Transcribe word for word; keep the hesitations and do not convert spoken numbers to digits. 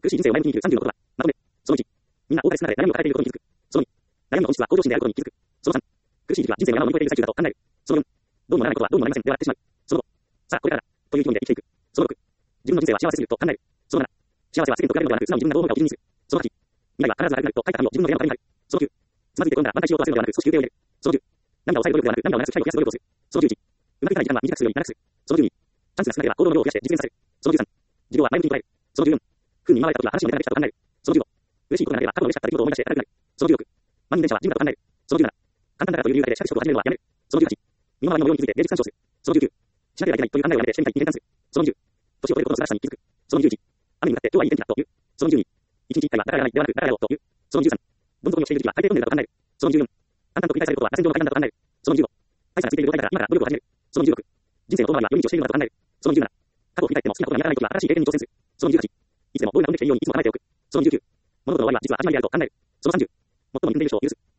苦しい人生を前向きに生きるさんじゅうのことだ。まとめ。そのいち。みんな多かれ少なかれ悩みを抱えていることに気づく。そのに。悩みの本質は向上心であることに気づく。そのさん。苦しい時期は人生の山を乗り越えている最中だと考える。そのよん。どうにもならないことはどうにもなりませんで笑ってしまう。そのご。さあ、これからだ。という気持ちで生きていく。そのろく。自分の人生は幸せすぎると考える。そのなな。幸せは世間と比べるのではなく、素直に自分がどう思うかを基準にする。そのはち。未来は必ず悪くなると書いた紙を自分の部屋の壁に貼る。そのきゅう。つまずいて転んだら挽回しようとはせるのではなく、少し休憩を入れる。そのじゅう。涙を抑える努力ではなく、涙を流す機会を増やす努力をする。そのじゅういち。うまくいかない時間は短くするように長くする。そのじゅうに。チャンスが少なければ行動の量を増やして実現させる。そのじゅうさん。授業は前向きに捉える。そのじゅうよん。不運に見舞われた時は話のネタができたと考える。そのじゅうご。嬉しいことがなければ過去の嬉しかった出来事を思い出して明るくなる。そのじゅうろく。万人電車は自由だと考える。そのじゅうなな。簡単だからという理由だけで資格仕事を始めるのはやめる。そのじゅうはち。身の回りの無料に気づいて芸術鑑賞する。そのじゅうきゅう。しなければいけないという考えをやめてしてみたいに転換する。そのにじゅう。年を取ることの素晴らしさに気づく。そのにじゅういち。雨に向かって今日はいい天気だという。そのにじゅうに。一日一回はだからやらないではなくだからやろうという。そのにじゅうさん。どん底に落ちている時は大抵トンネルだと考える。そのにじゅうよん。淡々と繰り返されることは螺旋状の階段だと考える。そのにじゅうご。大差がついている状態だから今から努力を始める。そのにじゅうろく。人生の遠回りは夜道をしているのだと考える。そのにじゅうなな。過去を振り返っても好きなことが見当たらない時は新しい経験に挑戦する。そのにじゅうはち。いつでもどうにか運んできていいようにいつも構えておく。そのにじゅうきゅう。物事の終わりは実は始まりであると考える。そのさんじゅう。最も憎んでいる人を許す。